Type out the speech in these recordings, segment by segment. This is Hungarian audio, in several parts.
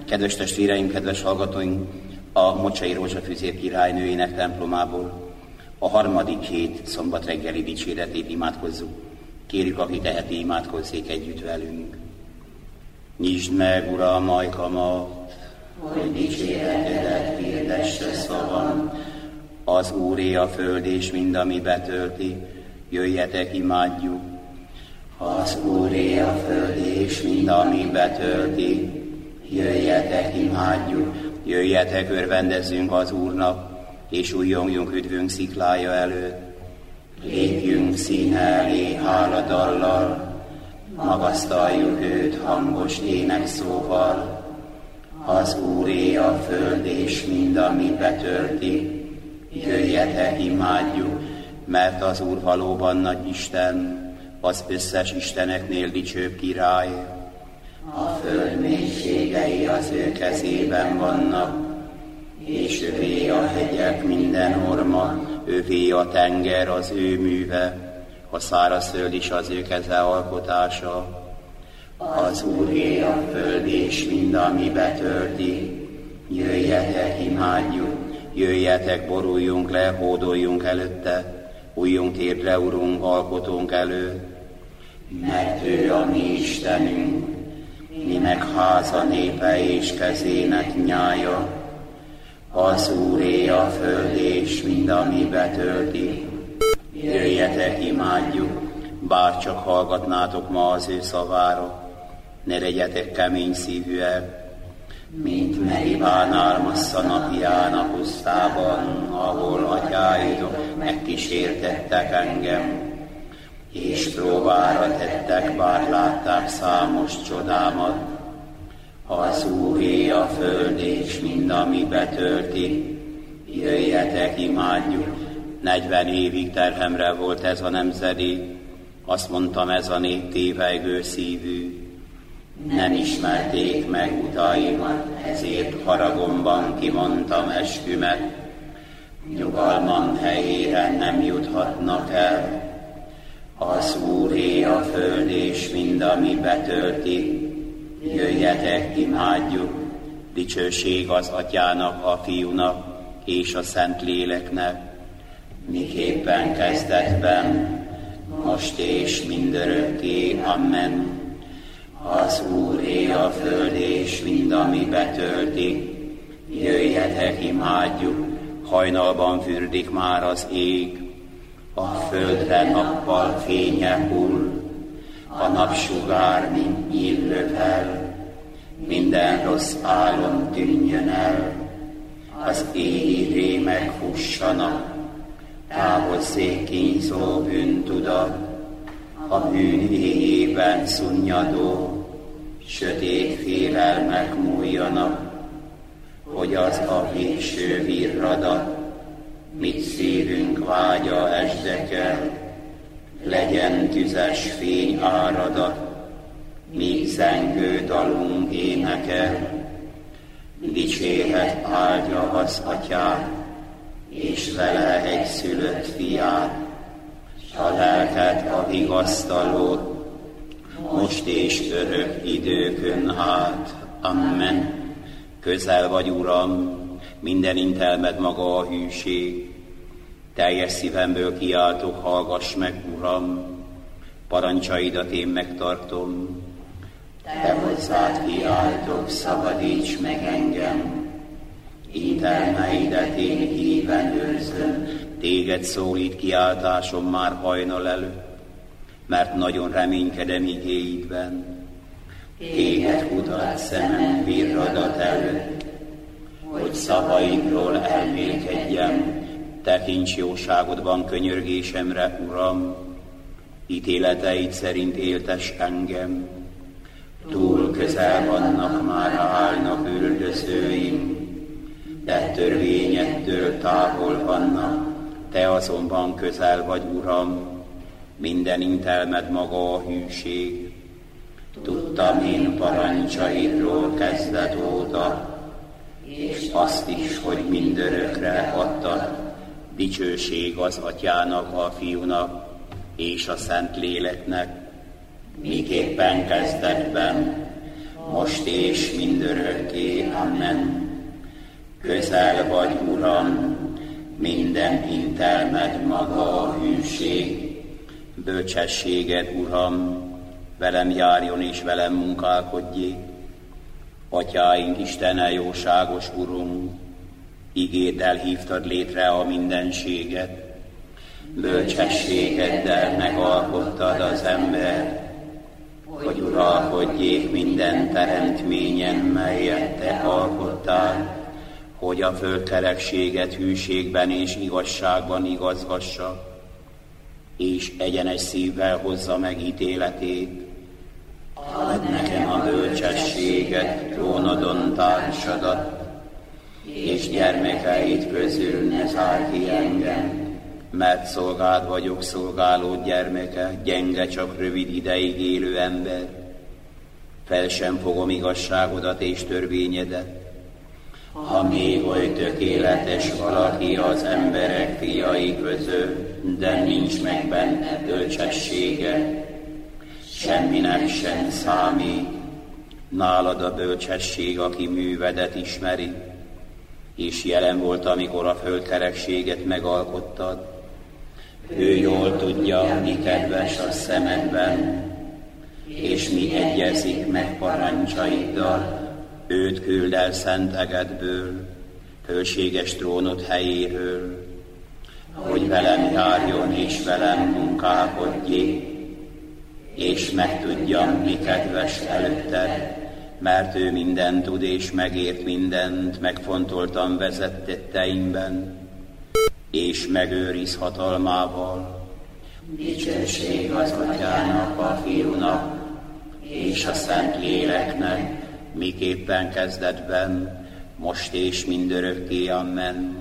Kedves testvéreim, kedves hallgatóink, a Mocsai Rózsafüzér királynőjének templomából a harmadik hét szombat reggeli dicséretét imádkozzuk. Kérjük, aki teheti, imádkozzék együtt velünk. Nyisd meg, Uram, ajkamat, hogy dicséretedet hirdesse szavam. Az Úré a föld és mind, ami betölti, jöjjetek, imádjuk. Az Úré a föld és mind, ami betölti, jöjjetek, imádjuk. Jöjjetek, örvendezzünk az Úrnak, és újjongjunk üdvünk sziklája előtt. Lépjünk színe elé háladallal, magasztaljuk őt hangos énekszóval. Az Úré a föld és mind, ami betölti, jöjjetek, imádjuk, mert az Úr valóban nagy Isten, az összes isteneknél dicsőbb király. A föld mélységei az ő kezében vannak, és övé a hegyek minden orma, övé a tenger az ő műve, a szárazföld is az ő keze alkotása. Az Úré a föld és mind, ami betölti, jöjjetek, imádjuk, jöjjetek, boruljunk le, hódoljunk előtte, újjunk térdre, Urunk, alkotónk előtt. Mert ő a mi Istenünk, mi meg háza népe és kezének nyája. Az Úré a föld és mind, ami betölti, jöjjetek, imádjuk, bár csak hallgatnátok ma az ő szavára, ne legyetek kemény szívűek, mint Meribán Massza napján a pusztában, ahol atyáidok megkísértettek engem, és próbára tettek, bár látták számos csodámat. Az Úré a föld és mind, ami betölti, jöjjetek, imádjuk. 40 évig terhemre volt ez a nemzedék, azt mondtam, ez a nép tévejgő szívű. Nem ismerték meg utaimat, ezért haragomban kimondtam eskümet. Nyugalmam helyére nem juthatnak el. Az Úré a föld és mind, ami betölti, jöjjetek, imádjuk. Dicsőség az Atyának, a Fiúnak és a Szentléleknek, miképpen kezdetben, most és mindörökké. Amen. Az Úré a föld és mind, ami betölti, jöjjetek, imádjuk. Hajnalban fürdik már az ég, a földre nappal fénye hull, a napsugár, mint nyíl lövel, minden rossz álom tűnjön el, az égi rémek fussanak, távozzék kínzó bűntudat, a bűn éjében szunnyadó, sötét félelmek múljanak, hogy az a végső virradat, mit szívünk vágya esdekel, legyen tüzes fény áradat, míg zengő dalunk énekel. Dicséret áldja az Atyát, és vele egyszülött fiát, a lelket, a vigasztalót, most és örök időkön át. Amen. Közel vagy, Uram, minden intelmed maga a hűség. Teljes szívemből kiáltok, hallgass meg, Uram, parancsaidat én megtartom. Te hozzád kiáltok, szabadíts meg engem. Intelmeidet én híven őrzöm. Téged szólít kiáltásom már hajnal előtt, mert nagyon reménykedem igéidben. Téged kutat szemem virradat előtt, hogy szavaidról elmélkedjem, tekints jóságodban könyörgésemre, Uram, ítéleteid szerint éltes engem. Túl közel vannak, már állnak üldözőim, de törvényettől távol vannak, te azonban közel vagy, Uram, minden intelmed maga a hűség. Tudtam én parancsaidról kezdet óta, és azt is, hogy mindörökre adtad. Dicsőség az Atyának, a Fiúnak és a Szentléleknek, miképpen kezdetben, most és mindörökké. Amen. Közel vagy, Uram, minden intelmed maga a hűség. Bölcsességed, Uram, velem járjon és velem munkálkodjék. Atyáink Istene, jóságos Urunk, igéddel hívtad létre a mindenséget. Bölcsességeddel megalkottad az ember, hogy uralkodjék minden teremtményen, melyet te alkottál, hogy a földkerekséget hűségben és igazságban igazgassa, és egyenes szívvel hozza meg ítéletét. Add nekem a bölcsességet, trónodon társadat, és gyermekeid közül ne zárj ki engem, mert szolgád vagyok, szolgálód gyermeke, gyenge, csak rövid ideig élő ember. Fel sem fogom igazságodat és törvényedet. Ha még oly tökéletes valaki az emberek fiai közül, de nincs meg benne bölcsessége, semminek sem számít. Nálad a bölcsesség, aki művedet ismeri, és jelen volt, amikor a földkerekséget megalkottad. Ő jól tudja, mi kedves a szemedben, és mi egyezik meg parancsaiddal. Őt küld el szent egedből, hőséges trónod helyéről, hogy velem járjon és velem munkálkodjék, és megtudjam, mi kedves előtted, mert ő mindent tud és megért mindent, megfontoltam vezetteteimben, és megőriz hatalmával. Dicsőség az Atyának, a Fiúnak, és a Szent Léleknek, miképpen kezdetben, most és mindörökké. Amen.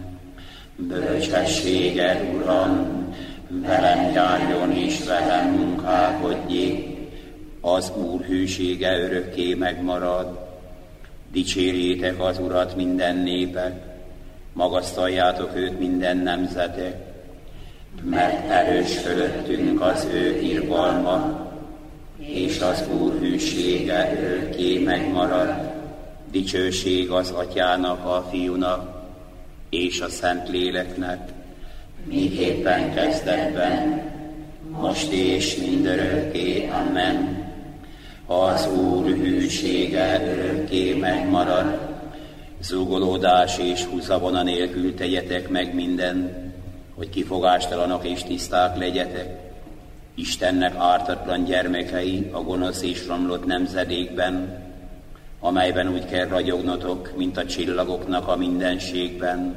Bölcsességed, Uram, velem járjon és velem munkálkodjék, az Úr hűsége örökké megmarad. Dicsérjétek az Urat minden népek, magasztaljátok őt minden nemzetek, mert erős fölöttünk az ő irgalma, és az Úr hűsége örökké megmarad. Dicsőség az Atyának, a Fiúnak, és a Szent Léleknek, miképpen kezdetben, most és mindörökké. Amen. Az Úr hűsége örökké megmarad. Zúgolódás és húzavona nélkül tegyetek meg mindent, hogy kifogástalanok és tiszták legyetek. Istennek ártatlan gyermekei a gonosz és romlott nemzedékben, amelyben úgy kell ragyognotok, mint a csillagoknak a mindenségben.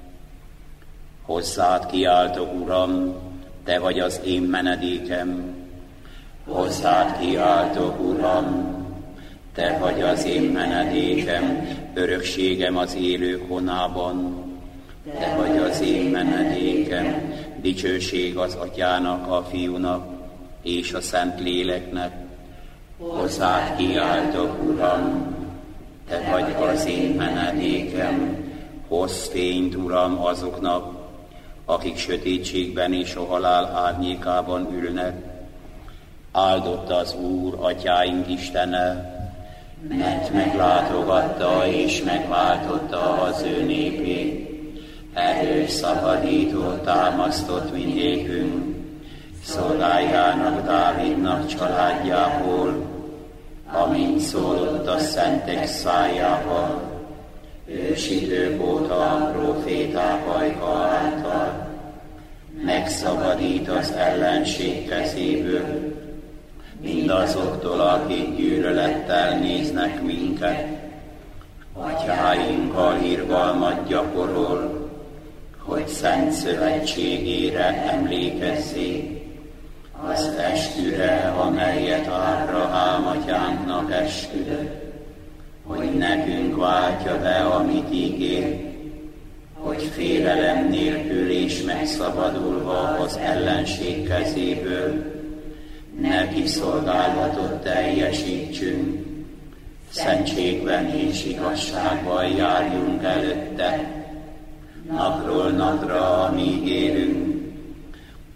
Hozzád kiáltok, Uram, te vagy az én menedékem. Hozzád kiáltok, Uram, te vagy az én menedékem, örökségem az élők honában. Te vagy az én menedékem, dicsőség az Atyának, a Fiúnak, és a Szent Léleknek. Hozzád kiáltok, Uram, te vagy az én menedékem, hozz fényt, Uram, azoknak, akik sötétségben és a halál árnyékában ülnek. Áldott az Úr, Atyáink Istene, mert meglátogatta és megváltotta az ő népét. Erős szabadító támasztott mindékünk, szolgájának, Dávidnak családjából, amint szólott a szentek szájával, ősidők óta a próféták ajka által. Megszabadít az ellenség kezéből, mindazoktól, akik gyűlölettel néznek minket. Atyáinkkal irgalmat gyakorol, hogy szent szövetségére emlékezzék, az esküre, amelyet Ábrahám atyánknak esküdött, hogy nekünk váltja be, amit ígér, hogy félelem nélkül és megszabadulva az ellenség kezéből neki szolgálatot teljesítsünk, szentségben és igazságban járjunk előtte, napról napra, amíg élünk.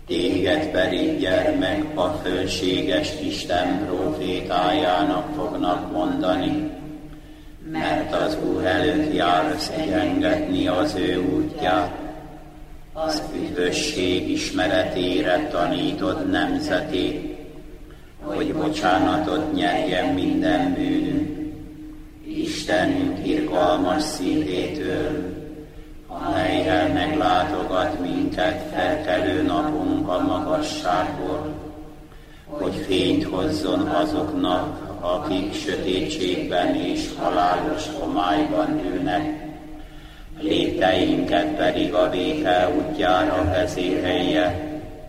Téged pedig gyermek a fölséges Isten profétájának fognak mondani, mert az Úr előtt jár szegyengetni az ő útját, az üdvösség ismeretére tanítod nemzetét, hogy bocsánatot nyerjen minden bűnünk. Istenünk irgalmas szívétől, amellyel meglátogat minket felkelő napunk a magasságból, hogy fényt hozzon azoknak, akik sötétségben és halálos homályban ülnek, léteinket pedig a béke útjára vezérelje.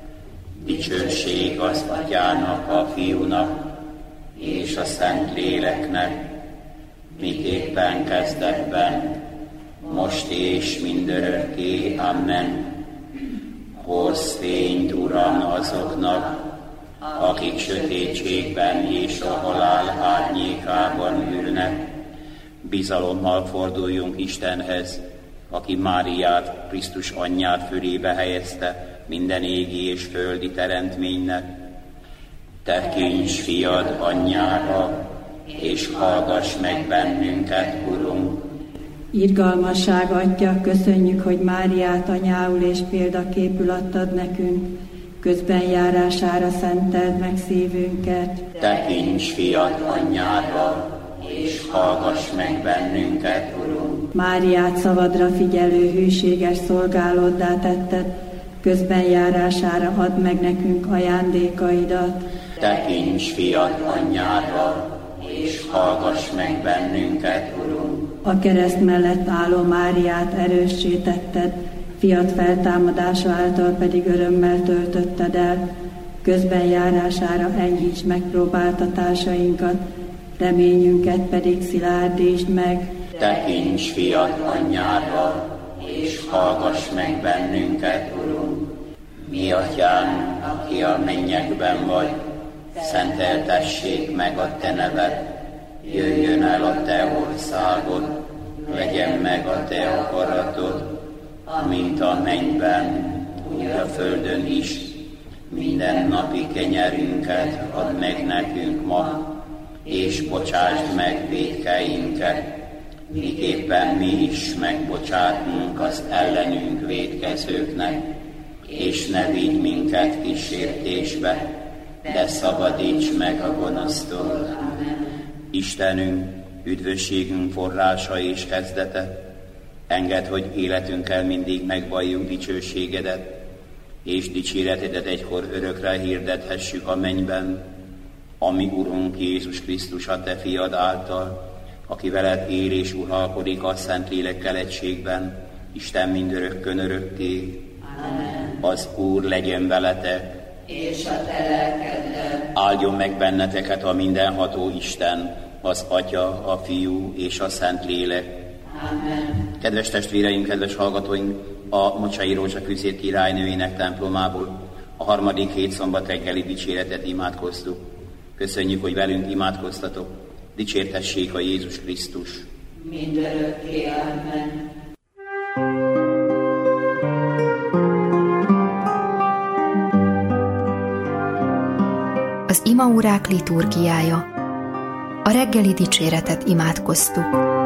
Dicsőség az Atyának, a Fiúnak és a Szentléleknek, miképpen kezdetben, most és mindörökké. Amen. Hozz fényt, Uram, azoknak, akik sötétségben és a halál árnyékában ülnek. Bizalommal forduljunk Istenhez, aki Máriát, Krisztus anyját fölébe helyezte minden égi és földi teremtménynek. Tekints fiad anyjára, és hallgass meg bennünket, Urunk. Irgalmasság Atya, köszönjük, hogy Máriát anyául és példaképül adtad nekünk, közben járására szenteld meg szívünket. Tekints fiad anyjára, és hallgass meg bennünket, Urunk. Máriát szavadra figyelő hűséges szolgálóddá tetted, közben járására add meg nekünk ajándékaidat. Tekints fiad anyjára, és hallgass meg bennünket, Urunk. A kereszt mellett álló Máriát erőssé tetted, fiad feltámadása által pedig örömmel töltötted el, közben járására enyhíts megpróbáltatásainkat, reményünket pedig szilárdítsd meg. Tekints fiad anyjára, és hallgass meg bennünket, Urunk. Mi Atyánk, aki a mennyekben vagy, szenteltessék meg a te neved, jöjjön el a te országod, legyen meg a te akaratod, mint a mennyben, úgy a földön is. Minden napi kenyerünket add meg nekünk ma, és bocsásd meg vétkeinket, miképpen mi is megbocsátunk az ellenünk vétkezőknek, és ne vigy minket kísértésbe, de szabadíts meg a gonosztól. Istenünk, üdvösségünk forrása és kezdete, engedd, hogy életünkkel mindig megvalljuk dicsőségedet, és dicséretedet egykor örökre hirdethessük a mennyben, ami Urunk Jézus Krisztus a te fiad által, aki veled él és uralkodik a Szentlélekkel egységben, Isten mindörökkön örökké. Amen. Az Úr legyen veletek, és a te lelkeddel. Áldjon meg benneteket a mindenható Isten, az Atya, a Fiú és a Szentlélek. Amen. Kedves testvéreim, kedves hallgatóink, a Mocsai Rózsa Küszét királynőjének templomából a harmadik hét szombat reggeli dicséretet imádkoztuk. Köszönjük, hogy velünk imádkoztatok. Dicsértessék a Jézus Krisztus. Mindörökké. Amen. Az imaórák liturgiája. A reggeli dicséretet imádkoztuk.